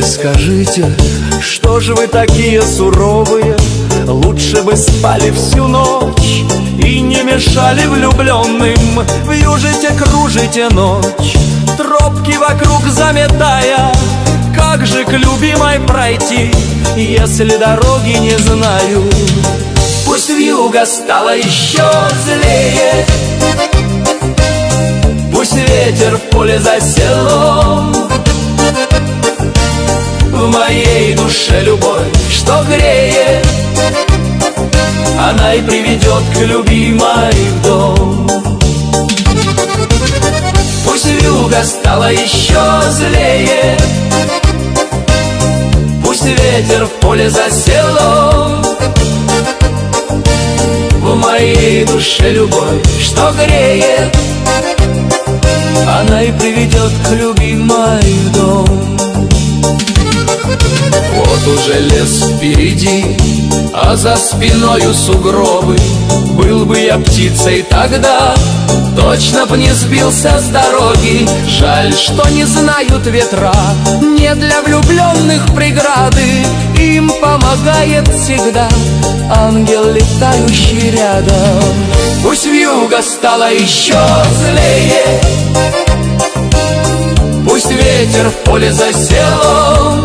Ой, скажите, что же вы такие суровые? Лучше бы спали всю ночь и не мешали влюбленным. Вьюжите, кружите ночь, тропки вокруг заметая. Как же к любимой пройти, если дороги не знаю? Пусть вьюга стала еще злее, пусть ветер в поле засел. В моей душе любовь, что греет, она и приведет к любимой в дом. Пусть вьюга стала еще злее, пусть ветер в поле засел. В моей душе любовь, что греет, она и приведет к любимой в дом. Вот уже лес впереди, а за спиною сугробы. Был бы я птицей тогда, точно б не сбился с дороги. Жаль, что не знают ветра, не для влюбленных преграды. Им помогает всегда ангел, летающий рядом. Пусть вьюга стала еще злее, пусть ветер в поле засел.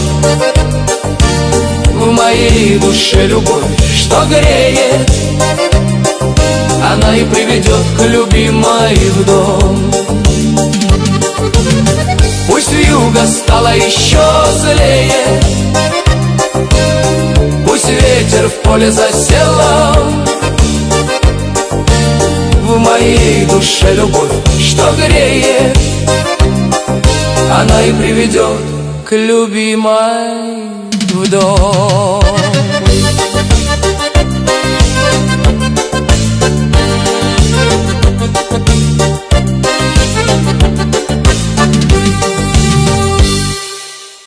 В моей душе любовь, что греет, она и приведет к любимой в дом. Пусть вьюга стала еще злее, пусть ветер в поле засела. В моей душе любовь, что греет, она и приведет к любимой в дом.